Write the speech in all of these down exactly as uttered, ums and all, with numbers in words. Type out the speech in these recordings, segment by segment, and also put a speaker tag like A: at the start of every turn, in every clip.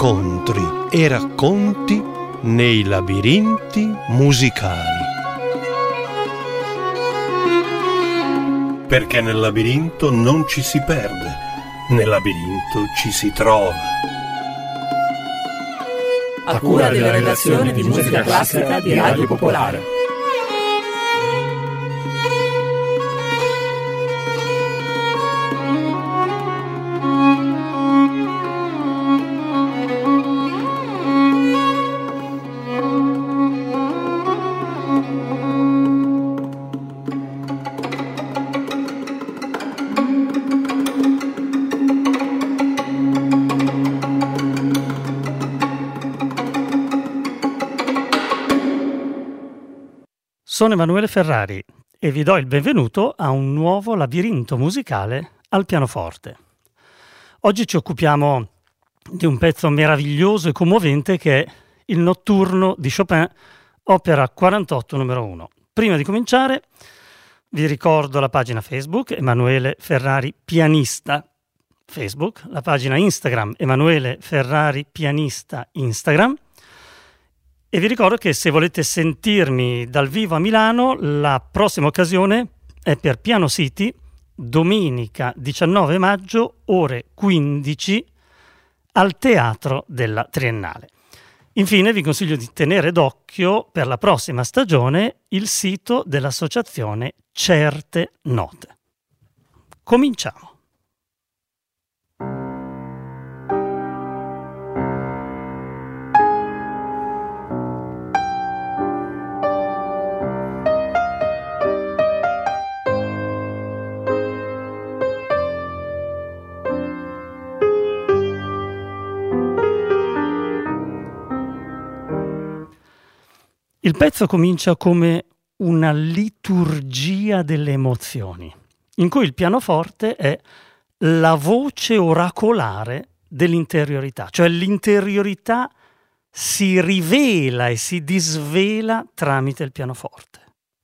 A: incontri e racconti nei labirinti musicali. Perché nel labirinto non ci si perde, nel labirinto ci si trova.
B: A cura della redazione di musica classica di Radio Popolare.
C: Sono Emanuele Ferrari e vi do il benvenuto a un nuovo labirinto musicale al pianoforte. Oggi ci occupiamo di un pezzo meraviglioso e commovente che è il Notturno di Chopin, opera quarantotto numero uno. Prima di cominciare vi ricordo la pagina Facebook Emanuele Ferrari Pianista Facebook, la pagina Instagram Emanuele Ferrari Pianista Instagram. E vi ricordo che se volete sentirmi dal vivo a Milano, la prossima occasione è per Piano City, domenica diciannove maggio, ore quindici, al Teatro della Triennale. Infine vi consiglio di tenere d'occhio per la prossima stagione il sito dell'associazione Certe Note. Cominciamo. Il pezzo comincia come una liturgia delle emozioni, in cui il pianoforte è la voce oracolare dell'interiorità, cioè l'interiorità si rivela e si disvela tramite il pianoforte.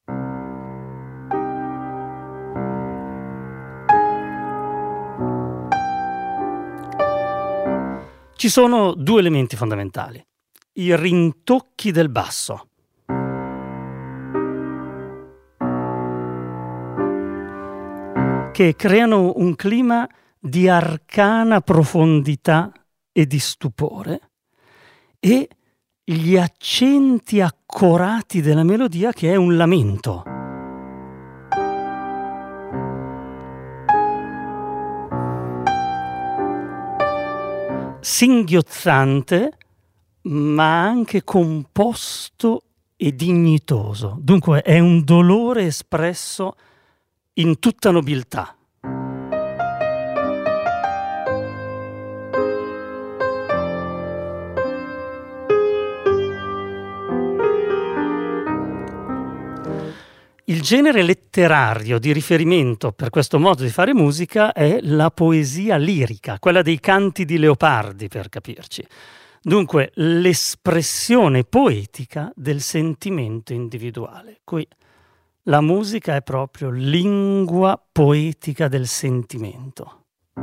C: Ci sono due elementi fondamentali: i rintocchi del basso, che creano un clima di arcana profondità e di stupore, e gli accenti accorati della melodia, che è un lamento. Singhiozzante, ma anche composto e dignitoso. Dunque è un dolore espresso in tutta nobiltà. Il genere letterario di riferimento per questo modo di fare musica è la poesia lirica, quella dei canti di Leopardi, per capirci. Dunque l'espressione poetica del sentimento individuale. Qui la musica è proprio lingua poetica del sentimento.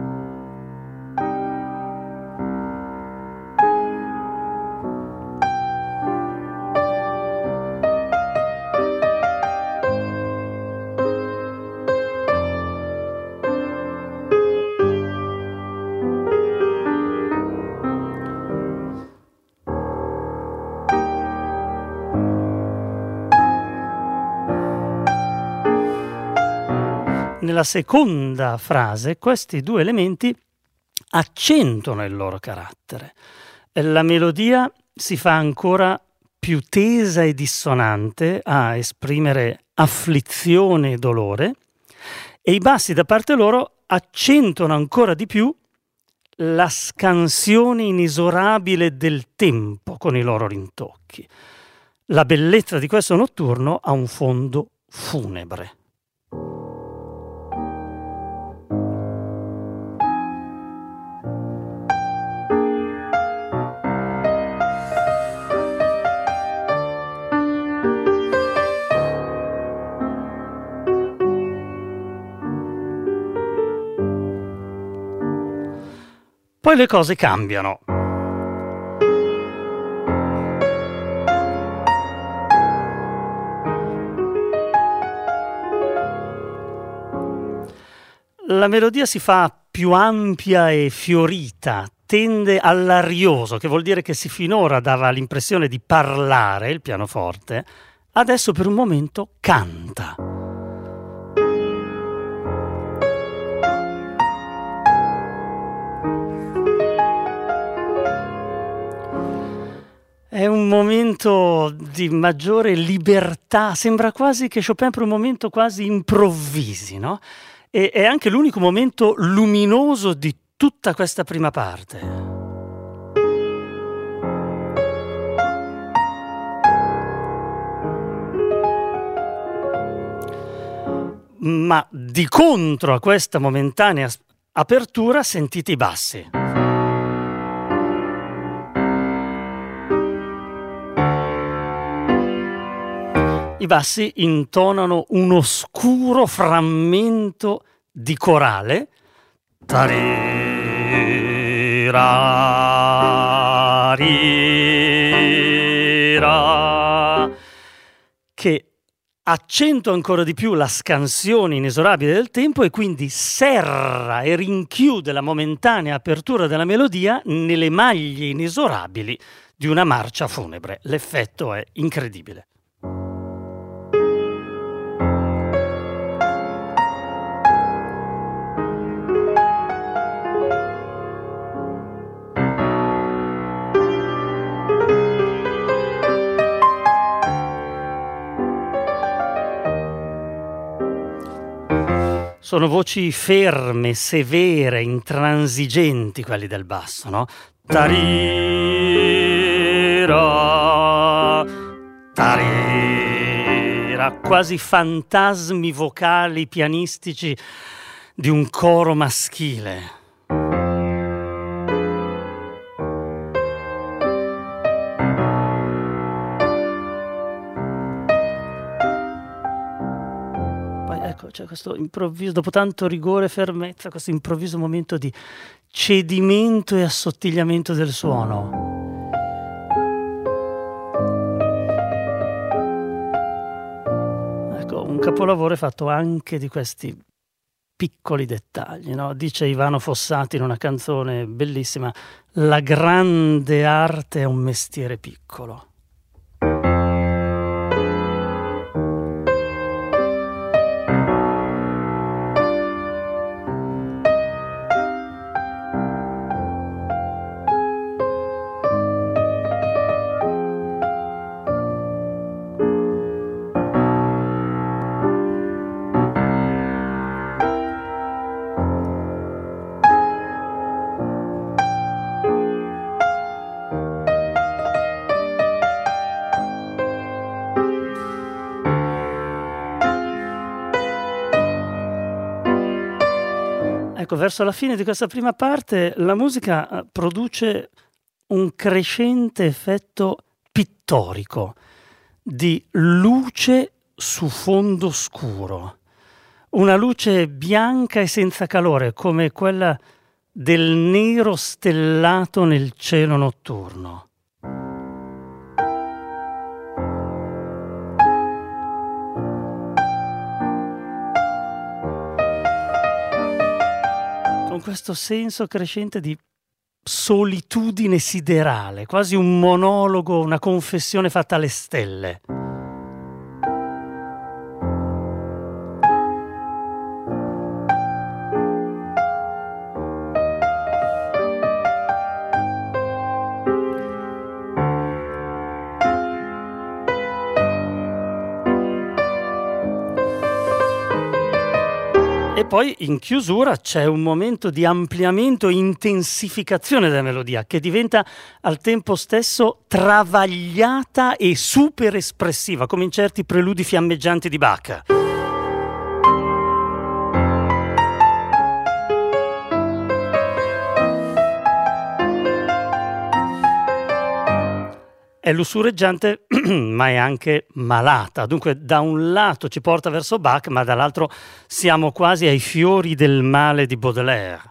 C: Nella seconda frase questi due elementi accentuano il loro carattere. La melodia si fa ancora più tesa e dissonante a esprimere afflizione e dolore, e i bassi da parte loro accentuano ancora di più la scansione inesorabile del tempo con i loro rintocchi. La bellezza di questo notturno ha un fondo funebre. Poi le cose cambiano. la melodia si fa più ampia e fiorita, tende all'arioso, che vuol dire che se finora dava l'impressione di parlare il pianoforte, adesso per un momento canta. È un momento di maggiore libertà, sembra quasi che Chopin per un momento quasi improvvisi, no? E è anche l'unico momento luminoso di tutta questa prima parte. Ma di contro a questa momentanea apertura sentite i bassi. I bassi intonano un oscuro frammento di corale, tarirarira, che accentua ancora di più la scansione inesorabile del tempo e quindi serra e rinchiude la momentanea apertura della melodia nelle maglie inesorabili di una marcia funebre. L'effetto è incredibile. Sono voci ferme, severe, intransigenti quelli del basso, no? Tarira, tarira, quasi fantasmi vocali pianistici di un coro maschile. C'è questo improvviso, dopo tanto rigore e fermezza, questo improvviso momento di cedimento e assottigliamento del suono. Ecco, un capolavoro è fatto anche di questi piccoli dettagli, no? Dice Ivano Fossati in una canzone bellissima: la grande arte è un mestiere piccolo. Ecco, verso la fine di questa prima parte la musica produce un crescente effetto pittorico di luce su fondo scuro, una luce bianca e senza calore come quella del nero stellato nel cielo notturno. Questo senso crescente di solitudine siderale, quasi un monologo, una confessione fatta alle stelle. E poi in chiusura c'è un momento di ampliamento e intensificazione della melodia che diventa al tempo stesso travagliata e super espressiva, come in certi preludi fiammeggianti di Bach. È lussureggiante, ma è anche malata. Dunque, da un lato ci porta verso Bach, ma dall'altro siamo quasi ai fiori del male di Baudelaire.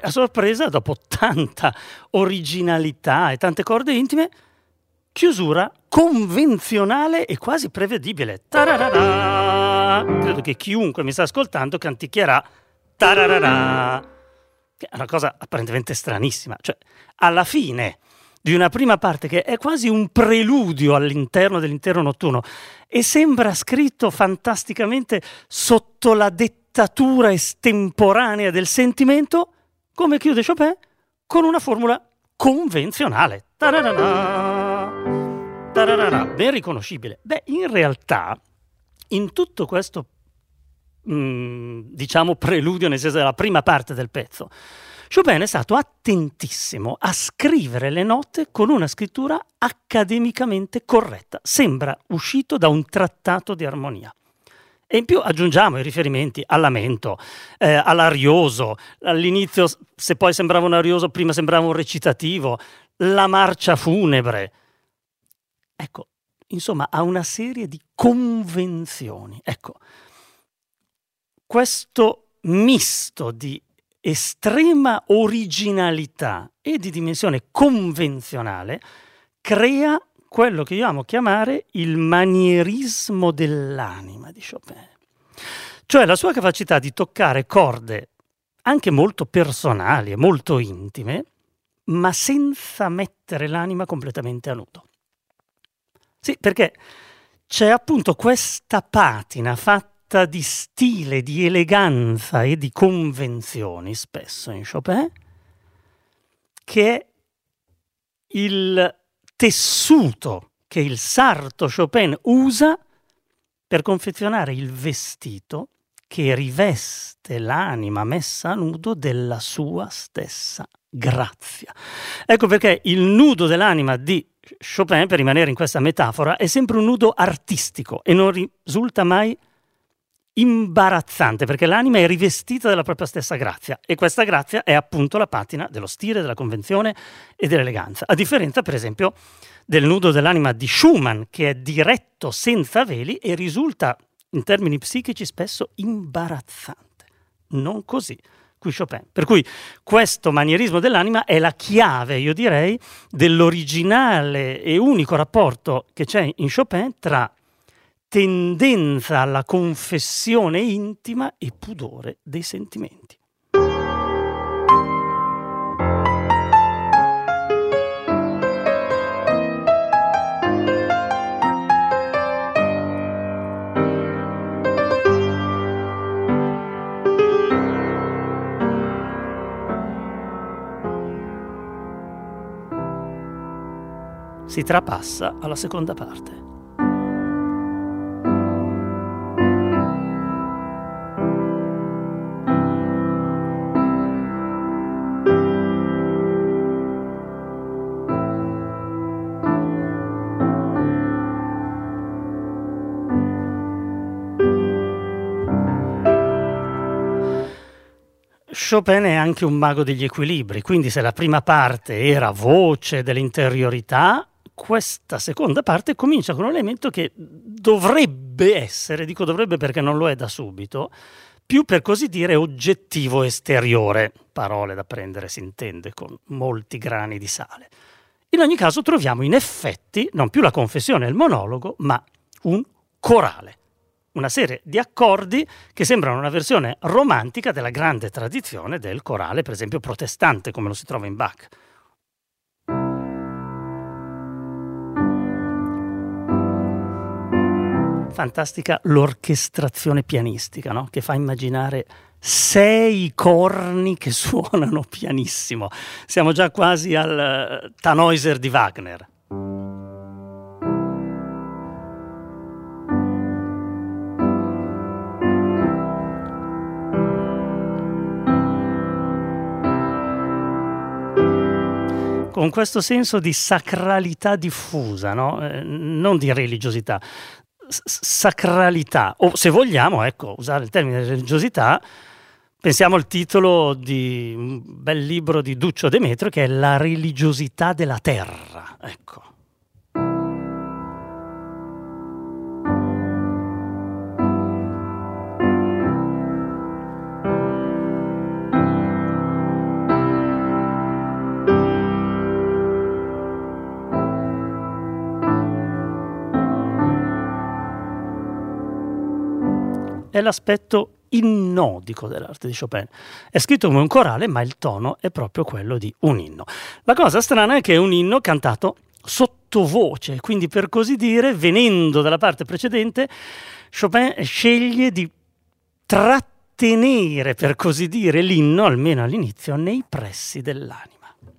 C: a sorpresa, dopo tanta originalità e tante corde intime, chiusura convenzionale e quasi prevedibile. Tararara. Credo che chiunque mi sta ascoltando canticchierà tararara, che è una cosa apparentemente stranissima. Cioè, alla fine di una prima parte che è quasi un preludio all'interno dell'intero notturno e sembra scritto fantasticamente sotto la dettatura estemporanea del sentimento, come chiude Chopin con una formula convenzionale. Tararara, tararara, ben riconoscibile. Beh, in realtà, in tutto questo, mh, diciamo, preludio, nel senso della prima parte del pezzo, Chopin è stato attentissimo a scrivere le note con una scrittura accademicamente corretta. Sembra uscito da un trattato di armonia. E in più aggiungiamo i riferimenti al lamento, eh, all'arioso. All'inizio, se poi sembrava un arioso, prima sembrava un recitativo, la marcia funebre. Ecco, insomma, ha una serie di convenzioni. Ecco, questo misto di estrema originalità e di dimensione convenzionale crea quello che io amo chiamare il manierismo dell'anima di Chopin, cioè la sua capacità di toccare corde anche molto personali e molto intime, ma senza mettere l'anima completamente a nudo. Sì, perché c'è appunto questa patina fatta di stile, di eleganza e di convenzioni, spesso in Chopin, che è il tessuto che il sarto Chopin usa per confezionare il vestito che riveste l'anima messa a nudo della sua stessa grazia. Ecco perché il nudo dell'anima di Chopin, per rimanere in questa metafora, è sempre un nudo artistico e non risulta mai imbarazzante, perché l'anima è rivestita della propria stessa grazia e questa grazia è appunto la patina dello stile, della convenzione e dell'eleganza, a differenza per esempio del nudo dell'anima di Schumann, che è diretto senza veli e risulta in termini psichici spesso imbarazzante. Non così qui Chopin. Per cui questo manierismo dell'anima è la chiave, io direi, dell'originale e unico rapporto che c'è in Chopin tra tendenza alla confessione intima e pudore dei sentimenti. Si trapassa alla seconda parte. Chopin è anche un mago degli equilibri, quindi se la prima parte era voce dell'interiorità, questa seconda parte comincia con un elemento che dovrebbe essere, dico dovrebbe perché non lo è da subito, più per così dire oggettivo esteriore, parole da prendere si intende con molti grani di sale. In ogni caso troviamo in effetti non più la confessione e il monologo, ma un corale. Una serie di accordi che sembrano una versione romantica della grande tradizione del corale, per esempio protestante, come lo si trova in Bach. Fantastica l'orchestrazione pianistica, no? Che fa immaginare sei corni che suonano pianissimo. Siamo già quasi al uh, Tannhäuser di Wagner. Con questo senso di sacralità diffusa, no? Eh, non di religiosità, S- sacralità, o se vogliamo, ecco, usare il termine religiosità, pensiamo al titolo di un bel libro di Duccio Demetrio che è La religiosità della terra, ecco. è l'aspetto innodico dell'arte di Chopin. È scritto come un corale, ma il tono è proprio quello di un inno. La cosa strana è che è un inno cantato sottovoce, quindi per così dire, venendo dalla parte precedente, Chopin sceglie di trattenere, per così dire, l'inno, almeno all'inizio, nei pressi dell'anima.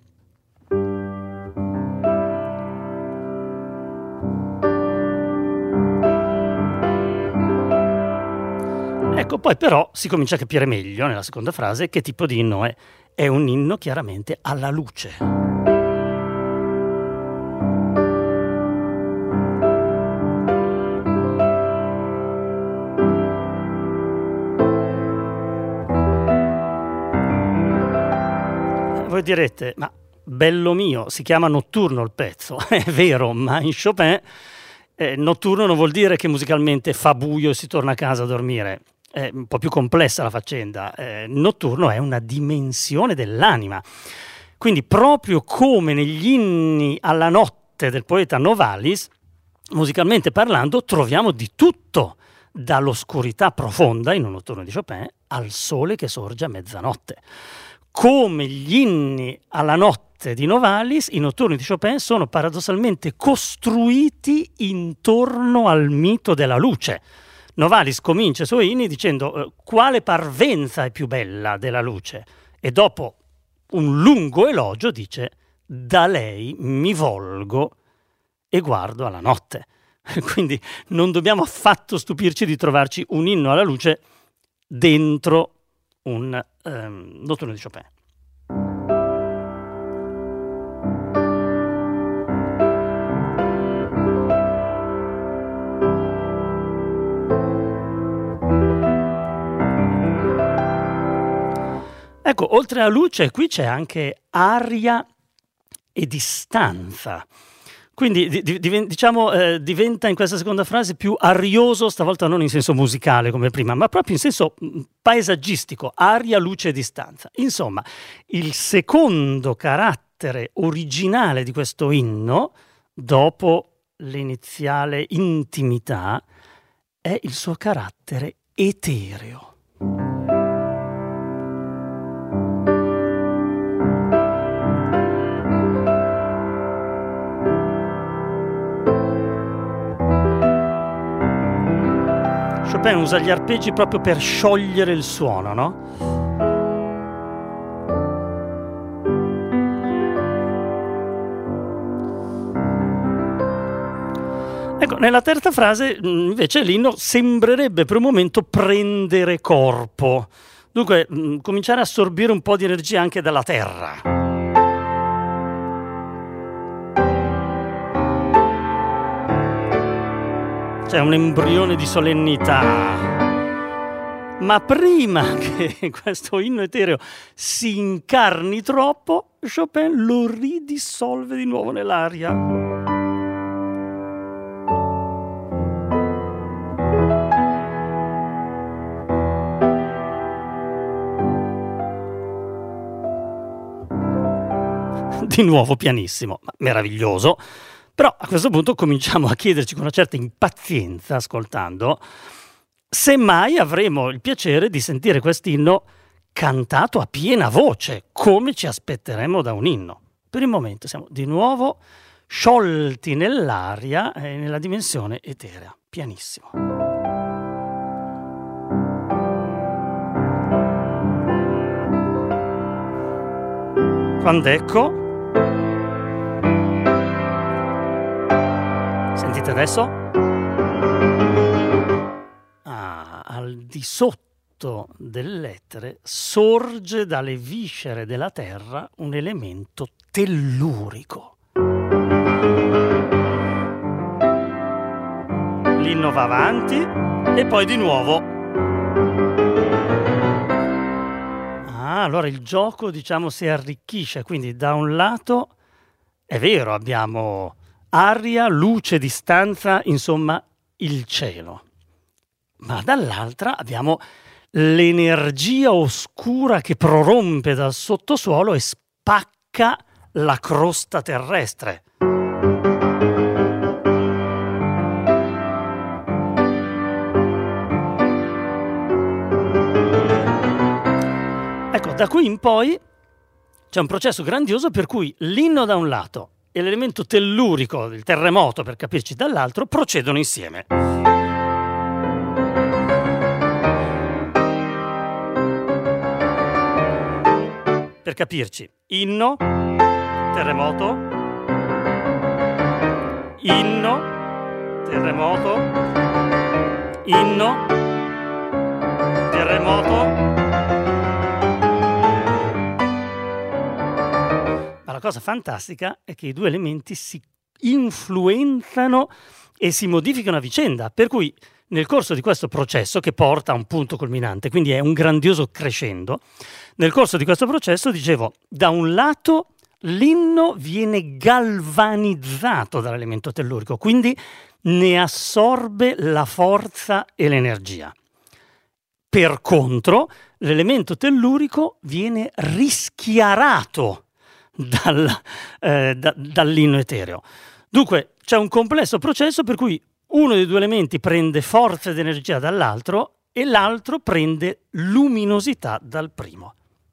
C: Ecco, poi però si comincia a capire meglio nella seconda frase che tipo di inno è. È un inno chiaramente alla luce. Voi direte, ma bello mio, si chiama notturno il pezzo. È vero, ma in Chopin eh, notturno non vuol dire che musicalmente fa buio e si torna a casa a dormire. È un po' più complessa la faccenda. Eh, notturno è una dimensione dell'anima. Quindi proprio come negli inni alla notte del poeta Novalis, musicalmente parlando, troviamo di tutto, dall'oscurità profonda in un notturno di Chopin al sole che sorge a mezzanotte. Come gli inni alla notte di Novalis, i notturni di Chopin sono paradossalmente costruiti intorno al mito della luce. Novalis comincia i suoi inni dicendo eh, quale parvenza è più bella della luce, e dopo un lungo elogio dice da lei mi volgo e guardo alla notte. Quindi non dobbiamo affatto stupirci di trovarci un inno alla luce dentro un ehm, notturno di Chopin. Ecco, oltre alla luce, qui c'è anche aria e distanza. Quindi di, di, diciamo eh, diventa in questa seconda frase più arioso, stavolta non in senso musicale come prima, ma proprio in senso paesaggistico, aria, luce e distanza. Insomma, il secondo carattere originale di questo inno, dopo l'iniziale intimità, è il suo carattere etereo. Chopin usa gli arpeggi proprio per sciogliere il suono, no? Ecco, nella terza frase invece l'inno sembrerebbe per un momento prendere corpo, dunque mh, cominciare a assorbire un po' di energia anche dalla terra. C'è un embrione di solennità, ma prima che questo inno etereo si incarni troppo, Chopin lo ridissolve di nuovo nell'aria. Di nuovo pianissimo, ma meraviglioso. Però a questo punto cominciamo a chiederci con una certa impazienza, ascoltando, se mai avremo il piacere di sentire quest'inno cantato a piena voce, come ci aspetteremo da un inno. Per il momento siamo di nuovo sciolti nell'aria e nella dimensione eterea, pianissimo. Quando ecco, sentite adesso? Ah, al di sotto dell'etere sorge dalle viscere della terra un elemento tellurico. L'inno va avanti e poi di nuovo. Ah, allora il gioco, diciamo, si arricchisce, quindi da un lato è vero, abbiamo aria, luce, distanza, insomma il cielo. Ma dall'altra abbiamo l'energia oscura che prorompe dal sottosuolo e spacca la crosta terrestre. Da qui in poi c'è un processo grandioso per cui l'inno da un lato e l'elemento tellurico, il terremoto per capirci dall'altro, procedono insieme. Per capirci, inno, terremoto, inno, terremoto, inno, terremoto. Ma la cosa fantastica è che i due elementi si influenzano e si modificano a vicenda, per cui nel corso di questo processo, che porta a un punto culminante, quindi è un grandioso crescendo, nel corso di questo processo, dicevo, da un lato l'inno viene galvanizzato dall'elemento tellurico, quindi ne assorbe la forza e l'energia. Per contro, l'elemento tellurico viene rischiarato dal, eh, da, dall'inno etereo. Dunque c'è un complesso processo per cui uno dei due elementi prende forza ed energia dall'altro e l'altro prende luminosità dal primo.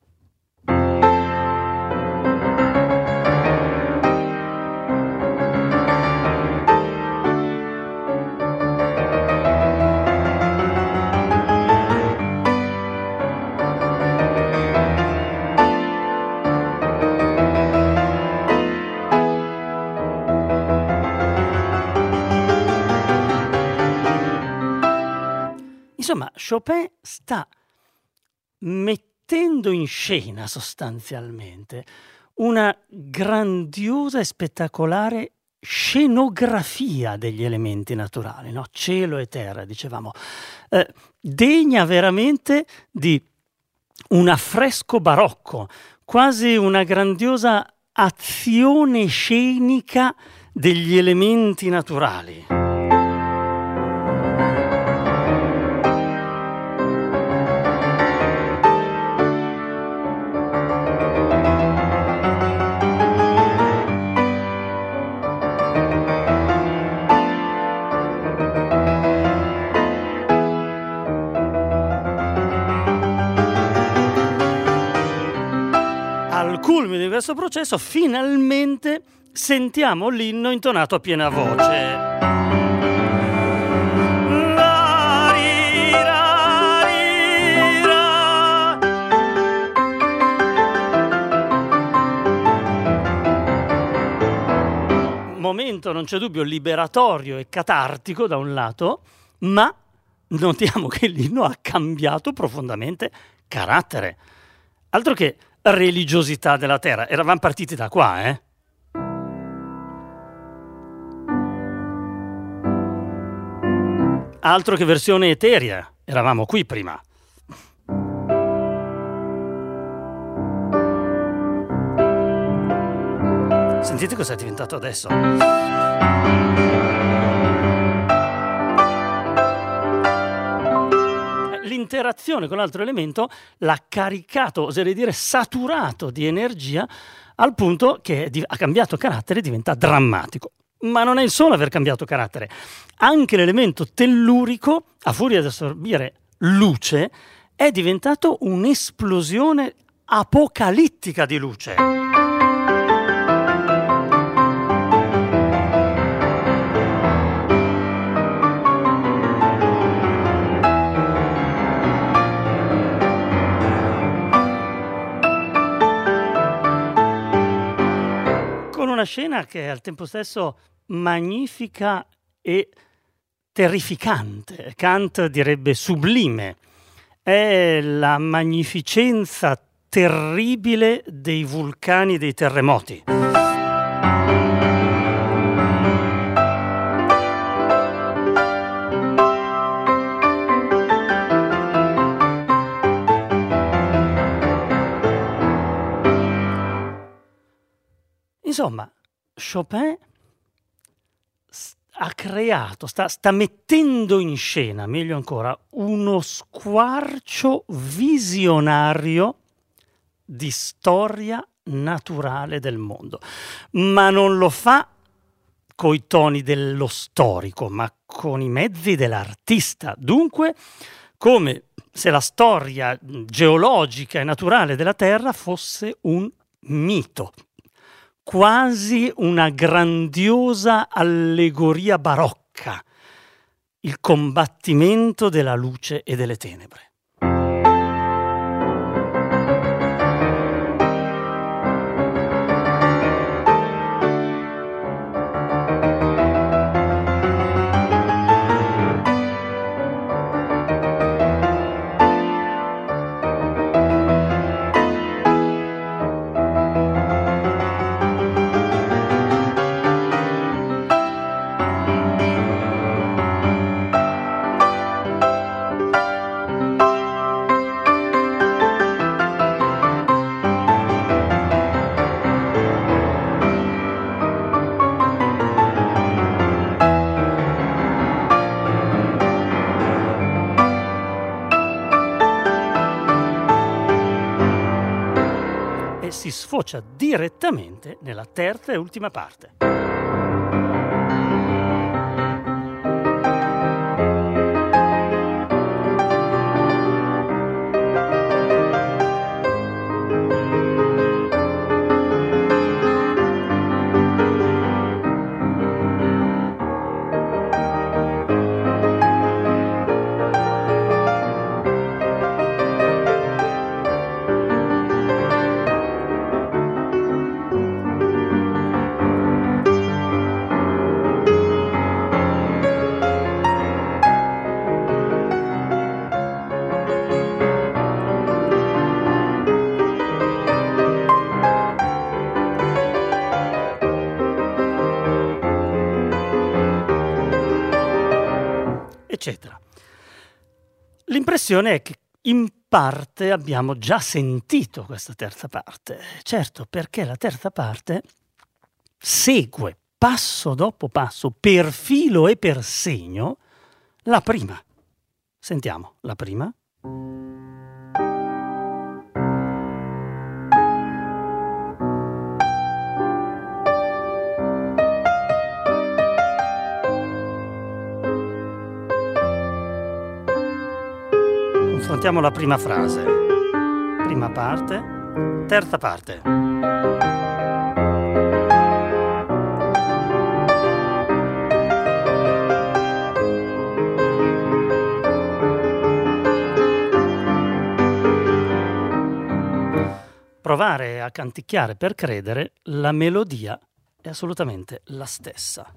C: Insomma, Chopin sta mettendo in scena sostanzialmente una grandiosa e spettacolare scenografia degli elementi naturali, no? Cielo e terra, dicevamo, eh, degna veramente di un affresco barocco, quasi una grandiosa azione scenica degli elementi naturali. Al culmine di questo processo finalmente sentiamo l'inno intonato a piena voce. Momento, non c'è dubbio, liberatorio e catartico da un lato, ma notiamo che l'inno ha cambiato profondamente carattere. Altro che religiosità della terra, eravamo partiti da qua, eh? Altro che versione eterea, eravamo qui prima. Sentite cosa è diventato adesso. L'interazione con l'altro elemento l'ha caricato, oserei dire saturato di energia, al punto che ha cambiato carattere e diventa drammatico. Ma non è il solo aver cambiato carattere. Anche l'elemento tellurico, a furia di assorbire luce, è diventato un'esplosione apocalittica di luce. Una scena che è al tempo stesso magnifica e terrificante. Kant direbbe sublime. È la magnificenza terribile dei vulcani e dei terremoti. Insomma, Chopin ha creato, sta, sta mettendo in scena, meglio ancora, uno squarcio visionario di storia naturale del mondo. Ma non lo fa coi toni dello storico, ma con i mezzi dell'artista. Dunque, come se la storia geologica e naturale della Terra fosse un mito, quasi una grandiosa allegoria barocca, il combattimento della luce e delle tenebre. Si sfocia direttamente nella terza e ultima parte. Eccetera. L'impressione è che in parte abbiamo già sentito questa terza parte. Certo, perché la terza parte segue passo dopo passo, per filo e per segno, la prima. Sentiamo la prima. Confrontiamo la prima frase. Prima parte, terza parte. Provare a canticchiare per credere, la melodia è assolutamente la stessa.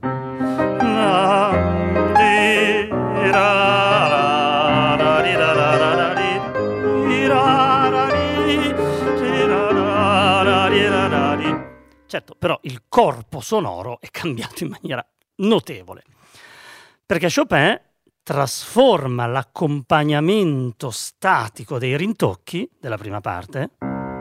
C: Certo, però il corpo sonoro è cambiato in maniera notevole, perché Chopin trasforma l'accompagnamento statico dei rintocchi della prima parte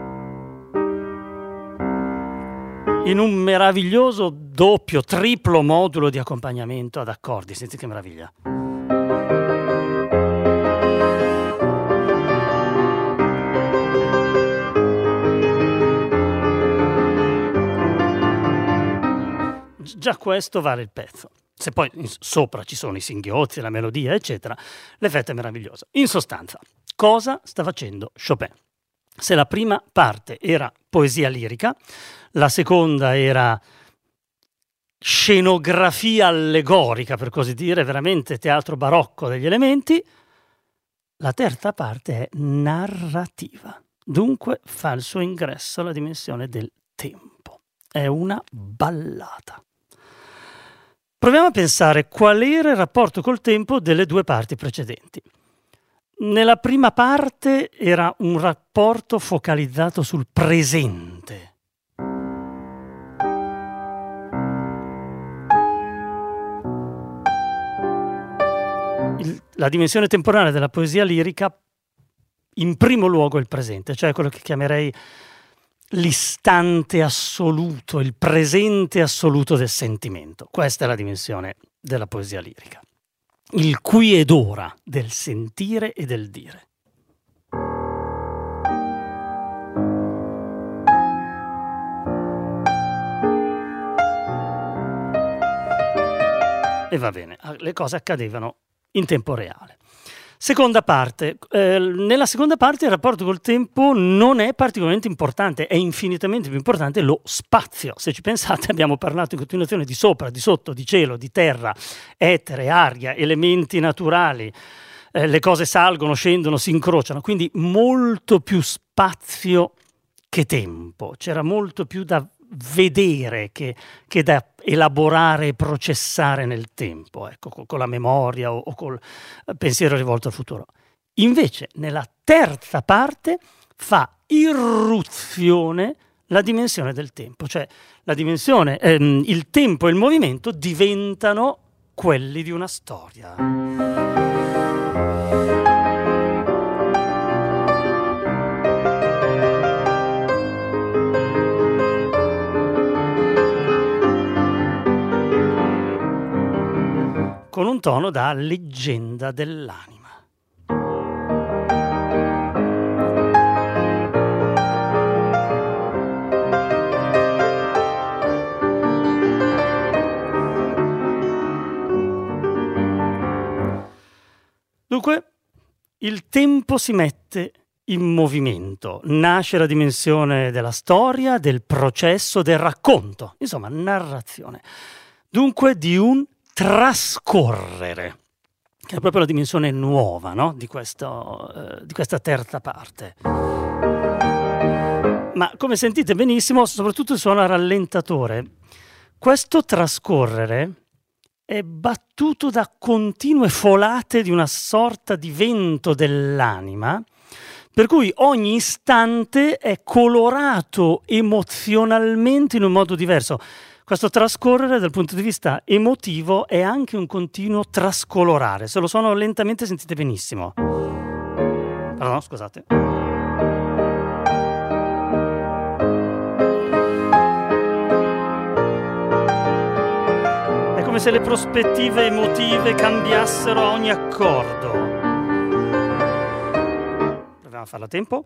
C: in un meraviglioso doppio, triplo modulo di accompagnamento ad accordi. Senti che meraviglia. Già questo vale il pezzo. Se poi sopra ci sono i singhiozzi, la melodia, eccetera, l'effetto è meraviglioso. In sostanza, cosa sta facendo Chopin? Se la prima parte era poesia lirica, la seconda era scenografia allegorica, per così dire, veramente teatro barocco degli elementi, la terza parte è narrativa. Dunque fa il suo ingresso alla dimensione del tempo. È una ballata. Proviamo a pensare qual era il rapporto col tempo delle due parti precedenti. Nella prima parte era un rapporto focalizzato sul presente. Il, la dimensione temporale della poesia lirica, in primo luogo il presente, cioè quello che chiamerei l'istante assoluto, il presente assoluto del sentimento. Questa è la dimensione della poesia lirica. Il qui ed ora del sentire e del dire. E va bene, le cose accadevano in tempo reale. Seconda parte. Eh, nella seconda parte il rapporto col tempo non è particolarmente importante, è infinitamente più importante lo spazio. Se ci pensate, abbiamo parlato in continuazione di sopra, di sotto, di cielo, di terra, etere, aria, elementi naturali. Eh, le cose salgono, scendono, si incrociano, quindi molto più spazio che tempo. C'era molto più da vedere che, che da elaborare e processare nel tempo, ecco, con, con la memoria o, o col pensiero rivolto al futuro. Invece, nella terza parte fa irruzione la dimensione del tempo, cioè la dimensione, ehm, il tempo e il movimento diventano quelli di una storia. Con un tono da leggenda dell'anima. Dunque, il tempo si mette in movimento, nasce la dimensione della storia, del processo, del racconto, insomma, narrazione. Dunque di un trascorrere, che è proprio la dimensione nuova, no? di, questo, eh, di questa terza parte. Ma come sentite benissimo, soprattutto il suono a rallentatore, questo trascorrere è battuto da continue folate di una sorta di vento dell'anima, per cui ogni istante è colorato emozionalmente in un modo diverso. Questo trascorrere dal punto di vista emotivo è anche un continuo trascolorare. Se lo suono lentamente sentite benissimo. Pardon, scusate. È come se le prospettive emotive cambiassero a ogni accordo. Proviamo a farla a tempo.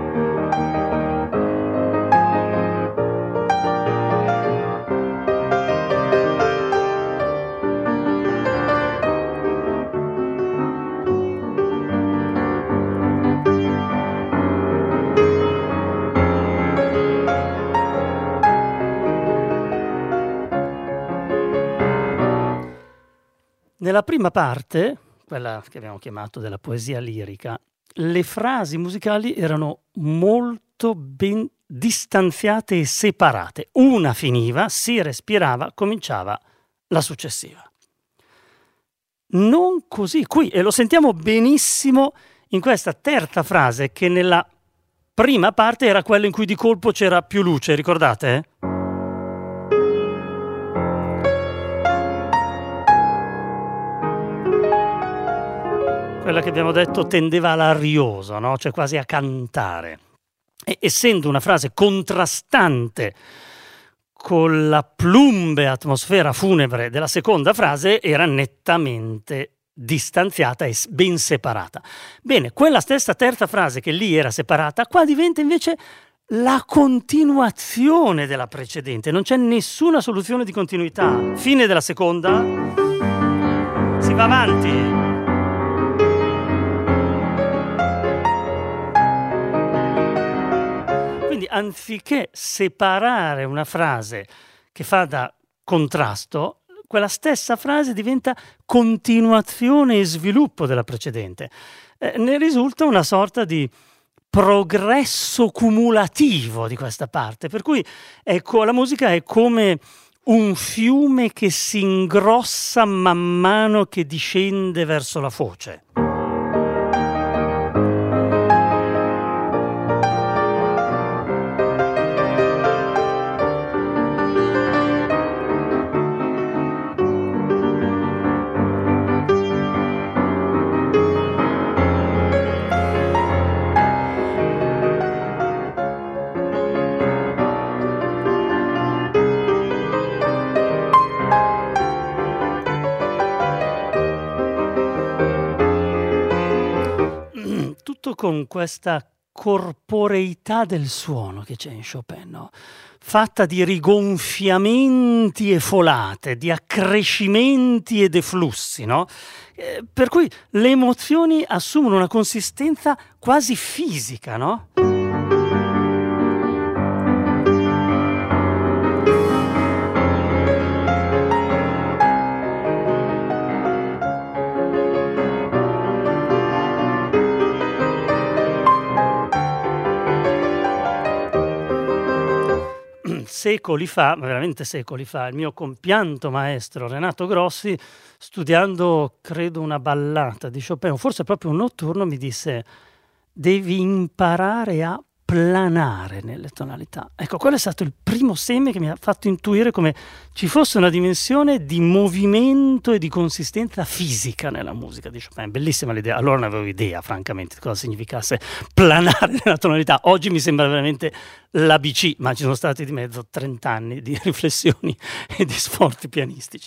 C: Nella prima parte, quella che abbiamo chiamato della poesia lirica, le frasi musicali erano molto ben distanziate e separate. Una finiva, si respirava, cominciava la successiva. Non così qui, e lo sentiamo benissimo in questa terza frase, che nella prima parte era quella in cui di colpo c'era più luce, ricordate? Quella che abbiamo detto tendeva all'arioso, no? Cioè quasi a cantare. E, essendo una frase contrastante con la plumbe atmosfera funebre della seconda frase, era nettamente distanziata e ben separata. Bene, quella stessa terza frase che lì era separata, qua diventa invece la continuazione della precedente. Non c'è nessuna soluzione di continuità. Fine della seconda, si va avanti. Quindi anziché separare una frase che fa da contrasto, quella stessa frase diventa continuazione e sviluppo della precedente. Eh, ne risulta una sorta di progresso cumulativo di questa parte, per cui ecco, la musica è come un fiume che si ingrossa man mano che discende verso la foce. Con questa corporeità del suono che c'è in Chopin, no? Fatta di rigonfiamenti e folate, di accrescimenti e deflussi, no? Eh, per cui le emozioni assumono una consistenza quasi fisica, no? Secoli fa, veramente secoli fa, il mio compianto maestro Renato Grossi, studiando credo una ballata di Chopin, forse proprio un notturno, mi disse: devi imparare a planare nelle tonalità. Ecco, quello è stato il primo seme che mi ha fatto intuire come ci fosse una dimensione di movimento e di consistenza fisica nella musica di Chopin. Bellissima l'idea. Allora non avevo idea, francamente, di cosa significasse planare nella tonalità. Oggi mi sembra veramente l'A B C, ma ci sono stati di mezzo trent'anni di riflessioni e di sforzi pianistici.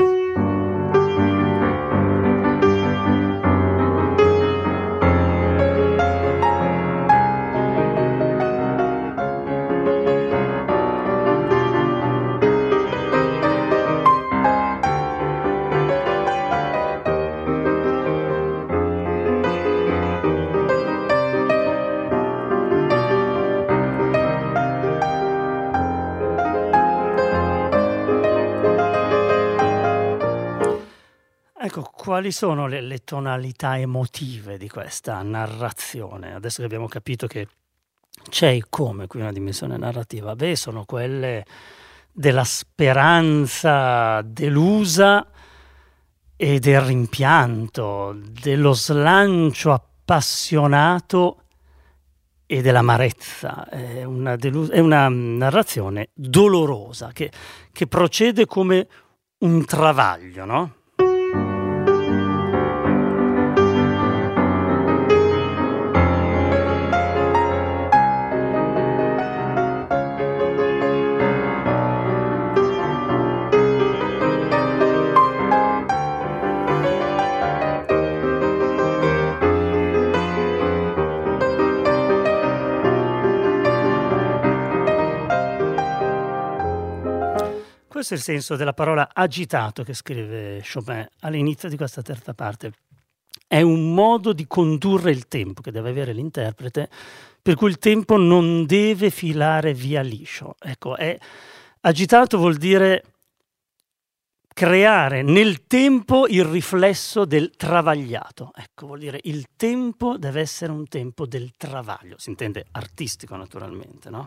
C: Ecco, quali sono le, le tonalità emotive di questa narrazione? Adesso che abbiamo capito che c'è e come qui una dimensione narrativa, beh, sono quelle della speranza delusa e del rimpianto, dello slancio appassionato e dell'amarezza. È una, delus- è una narrazione dolorosa che, che procede come un travaglio, no? Questo è il senso della parola agitato che scrive Chopin all'inizio di questa terza parte. È un modo di condurre il tempo che deve avere l'interprete, per cui il tempo non deve filare via liscio. Ecco, è agitato vuol dire creare nel tempo il riflesso del travagliato. Ecco, vuol dire il tempo deve essere un tempo del travaglio, si intende artistico naturalmente, no?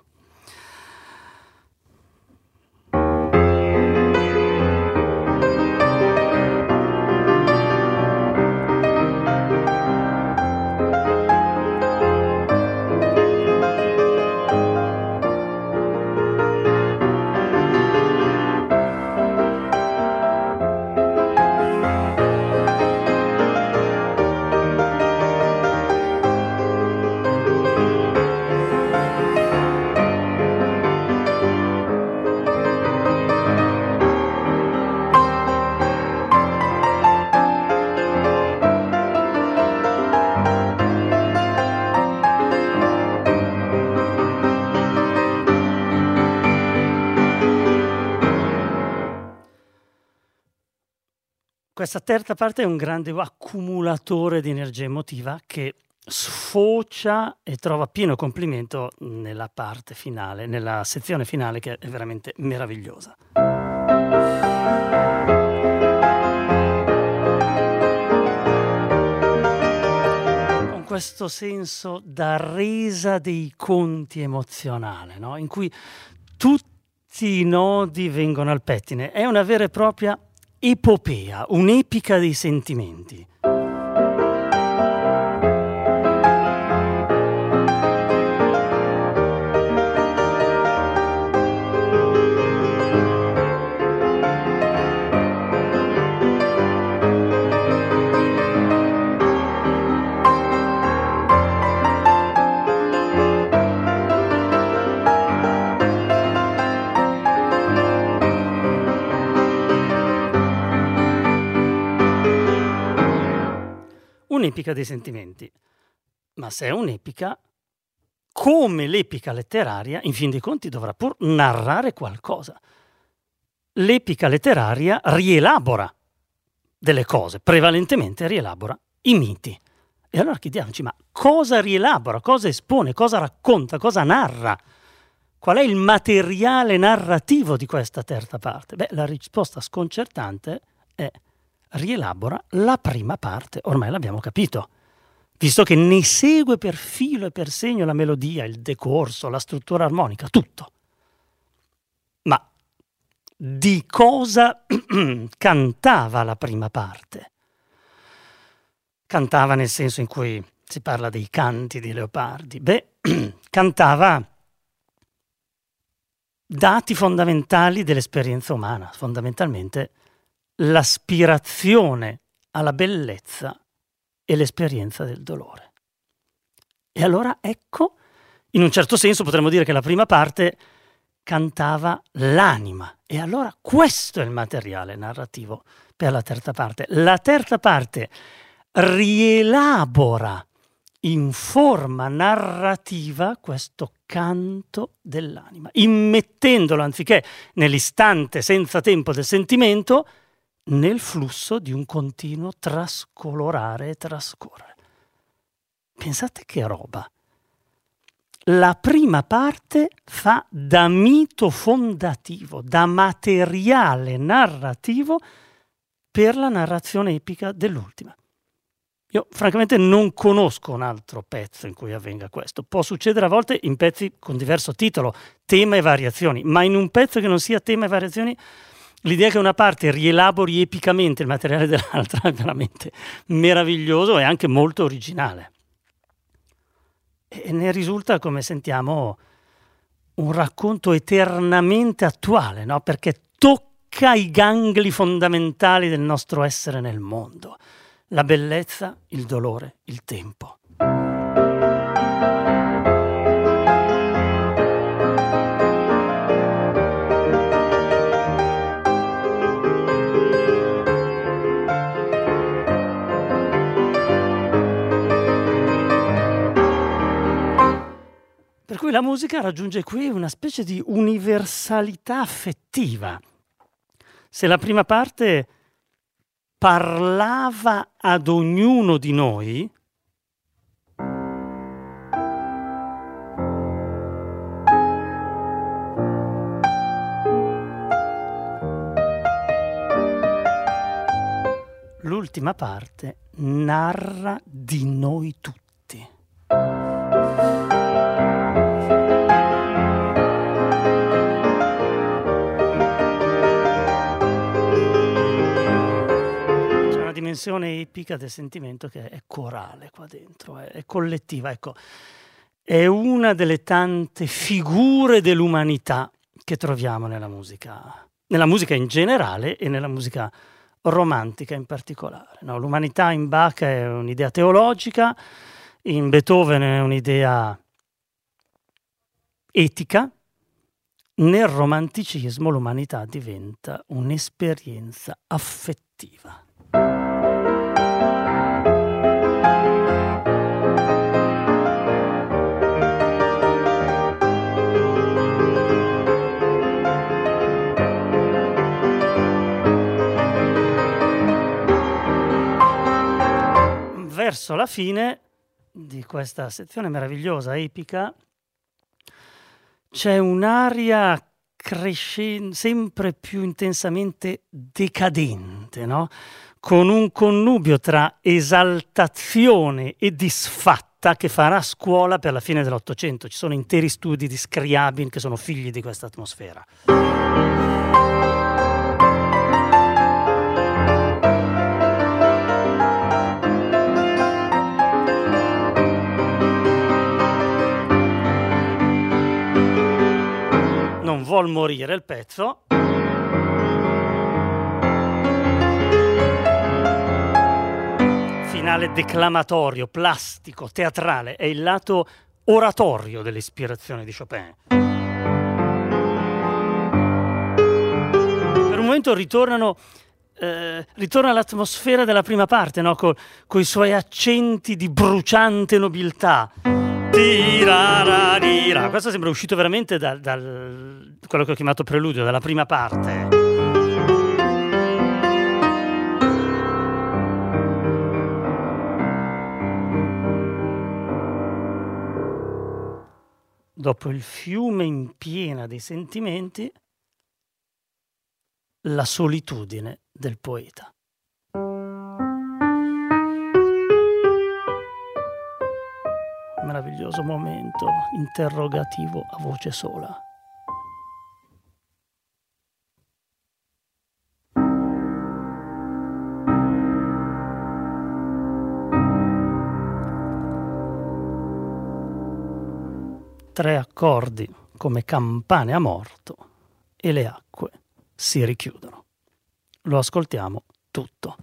C: Questa terza parte è un grande accumulatore di energia emotiva che sfocia e trova pieno compimento nella parte finale, nella sezione finale, che è veramente meravigliosa. Con questo senso da resa dei conti emozionale, no? In cui tutti i nodi vengono al pettine. È una vera e propria epopea, un'epica dei sentimenti. Un'epica dei sentimenti. Ma se è un'epica, come l'epica letteraria, in fin dei conti, dovrà pur narrare qualcosa. L'epica letteraria rielabora delle cose, prevalentemente rielabora i miti. E allora chiediamoci, ma cosa rielabora, cosa espone, cosa racconta, cosa narra? Qual è il materiale narrativo di questa terza parte? Beh, la risposta sconcertante è rielabora la prima parte, ormai l'abbiamo capito, visto che ne segue per filo e per segno la melodia, il decorso, la struttura armonica, tutto. Ma di cosa cantava la prima parte? Cantava nel senso in cui si parla dei canti di Leopardi. Beh, cantava dati fondamentali dell'esperienza umana, fondamentalmente l'aspirazione alla bellezza e l'esperienza del dolore. E allora ecco, in un certo senso potremmo dire che la prima parte cantava l'anima. E allora questo è il materiale narrativo per la terza parte. La terza parte rielabora in forma narrativa questo canto dell'anima, immettendolo, anziché nell'istante senza tempo del sentimento, nel flusso di un continuo trascolorare e trascorrere. Pensate che roba! La prima parte fa da mito fondativo, da materiale narrativo per la narrazione epica dell'ultima. Io francamente non conosco un altro pezzo in cui avvenga questo. Può succedere a volte in pezzi con diverso titolo, tema e variazioni, ma in un pezzo che non sia tema e variazioni, l'idea che una parte rielabori epicamente il materiale dell'altra è veramente meraviglioso e anche molto originale. E ne risulta, come sentiamo, un racconto eternamente attuale, no? Perché tocca i gangli fondamentali del nostro essere nel mondo. La bellezza, il dolore, il tempo. Per cui la musica raggiunge qui una specie di universalità affettiva. Se la prima parte parlava ad ognuno di noi, l'ultima parte narra di noi tutti. Dimensione epica del sentimento che è corale qua dentro, è, è collettiva, ecco, è una delle tante figure dell'umanità che troviamo nella musica, nella musica in generale e nella musica romantica in particolare. No, l'umanità in Bach è un'idea teologica, in Beethoven è un'idea etica, nel romanticismo l'umanità diventa un'esperienza affettiva. Verso la fine di questa sezione meravigliosa, epica, c'è un'aria crescente, sempre più intensamente decadente, no? Con un connubio tra esaltazione e disfatta che farà scuola per la fine dell'Ottocento. Ci sono interi studi di Scriabin che sono figli di questa atmosfera. Non vuol morire il pezzo. Finale declamatorio, plastico, teatrale, è il lato oratorio dell'ispirazione di Chopin. Per un momento ritornano, eh, ritorna l'atmosfera della prima parte, no? Con i suoi accenti di bruciante nobiltà. Tirararira. Questo sembra uscito veramente dal, dal quello che ho chiamato preludio, dalla prima parte. Dopo il fiume in piena dei sentimenti, la solitudine del poeta. Meraviglioso momento interrogativo a voce sola. Tre accordi come campane a morto e le acque si richiudono. Lo ascoltiamo tutto.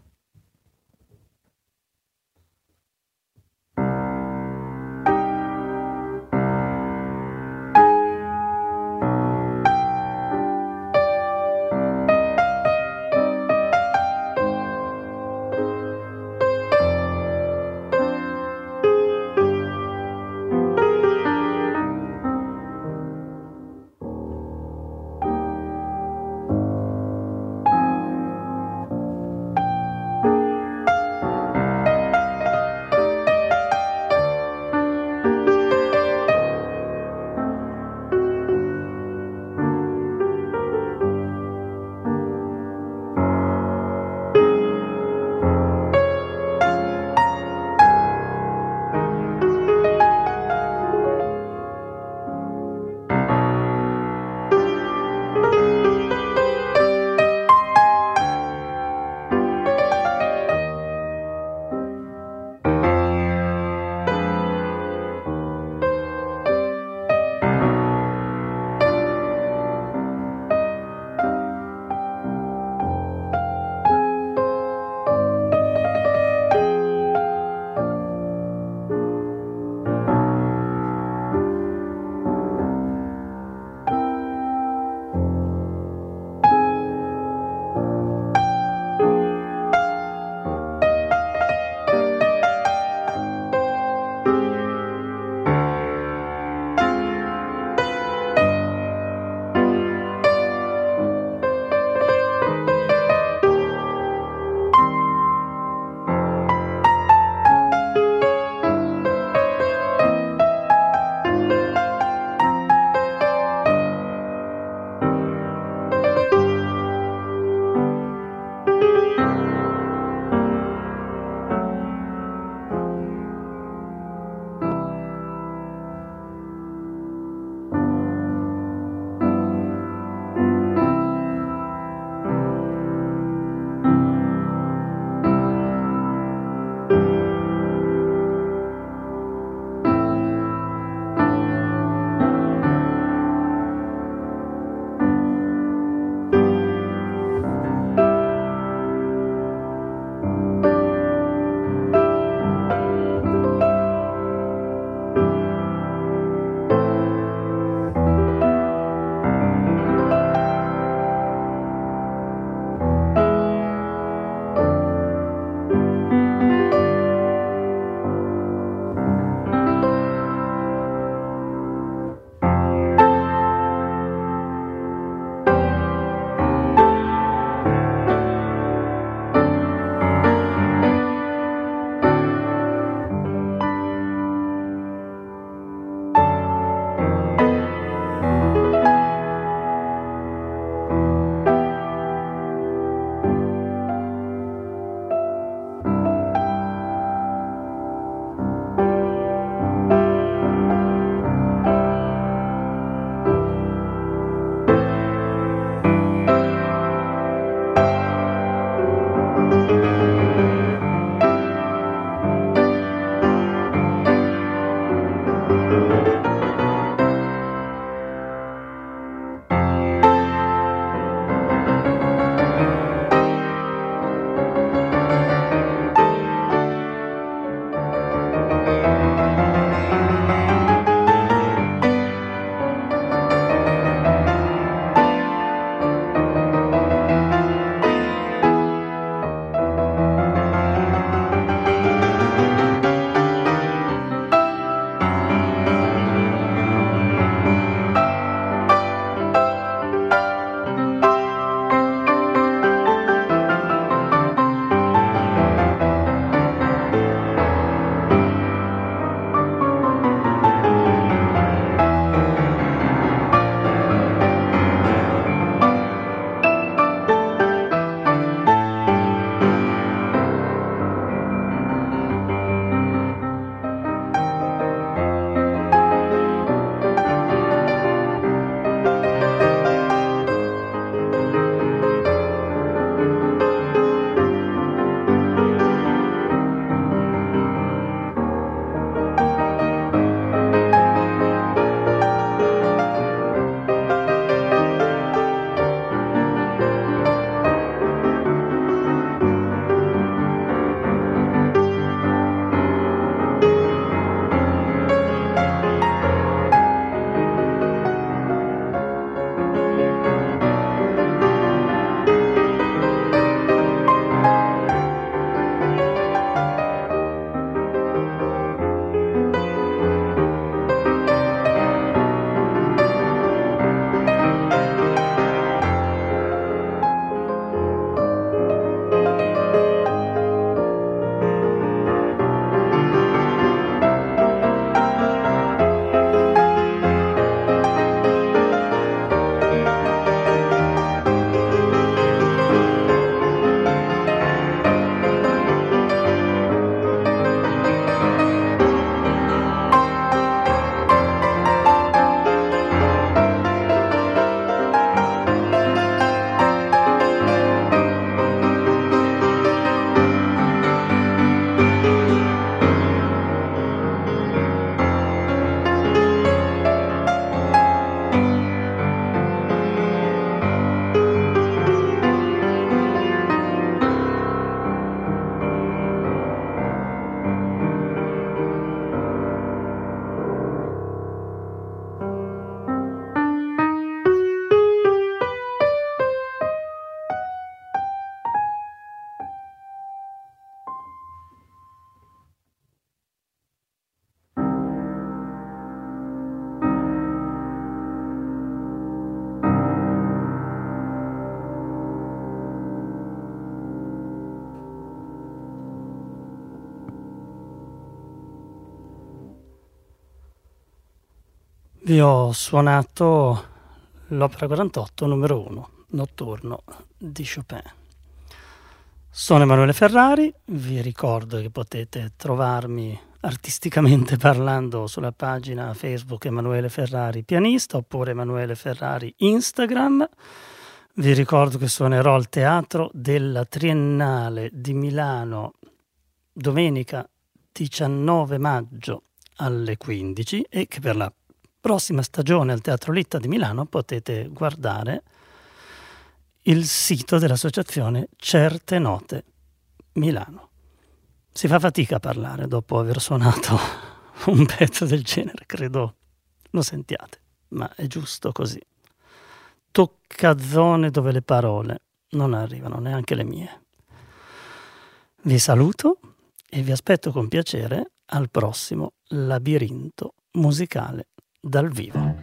C: vi ho suonato l'opera quarantotto numero uno, Notturno di Chopin. Sono Emanuele Ferrari, vi ricordo che potete trovarmi artisticamente parlando sulla pagina Facebook Emanuele Ferrari Pianista oppure Emanuele Ferrari Instagram. Vi ricordo che suonerò al Teatro della Triennale di Milano domenica diciannove maggio alle quindici e che per la prossima stagione al Teatro Litta di Milano potete guardare il sito dell'associazione Certe Note Milano. Si fa fatica a parlare dopo aver suonato un pezzo del genere, credo lo sentiate, ma è giusto così. Tocca zone dove le parole non arrivano, neanche le mie. Vi saluto e vi aspetto con piacere al prossimo labirinto musicale dal vivo.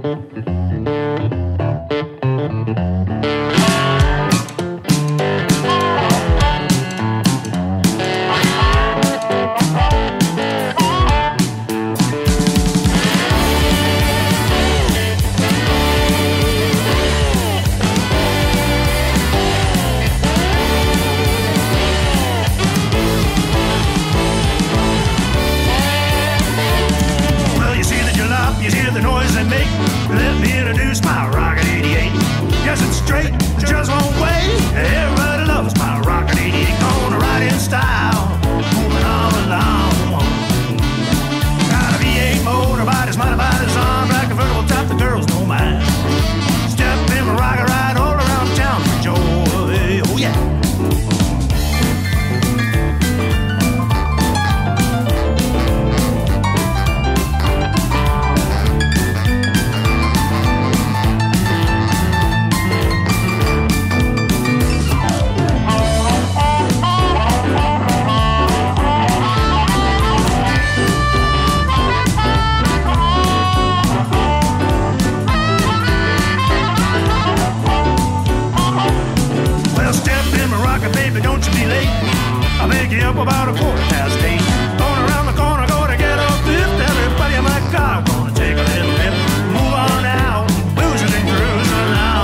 D: You hear the noise they make? Let me introduce my Rocket eighty-eight. Yes, it's straight, it's just one way. Everybody loves my Rocket eighty-eight. Gonna ride in style, moving all along. Got a V eight motor, body's mighty by design. Black convertible top, the girls don't mind. Step in my rocket ride all around town for joy. Oh yeah. Baby, don't you be late. I'll make you up about a quarter past eight. Going around the corner, go to get up lift. Everybody in my car gonna take a little dip. Move on now, boozing and cruising now.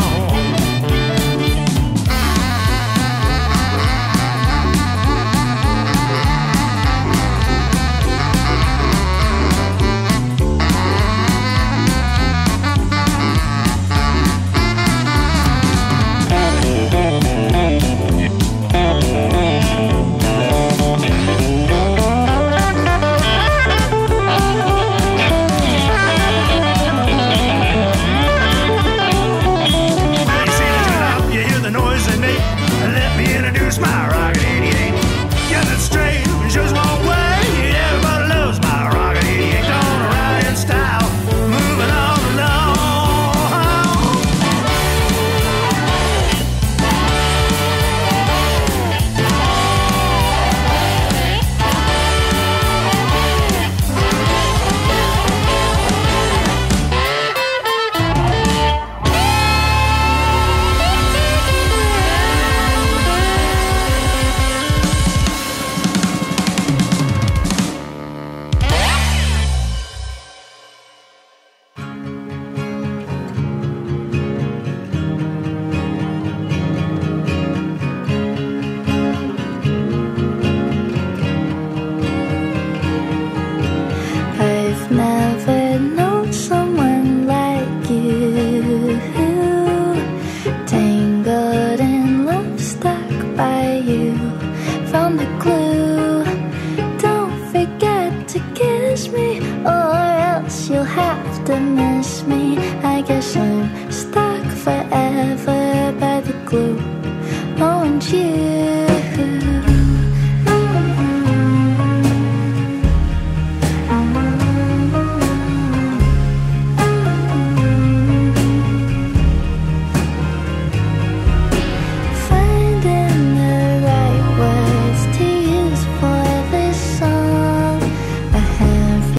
D: My Rocket eighty-eight. Yes, it's straight, just one way. Everybody loves my Rocket eighty-eight. Gonna ride in style, moving all
E: to miss me. I guess I'm stuck forever by the glue.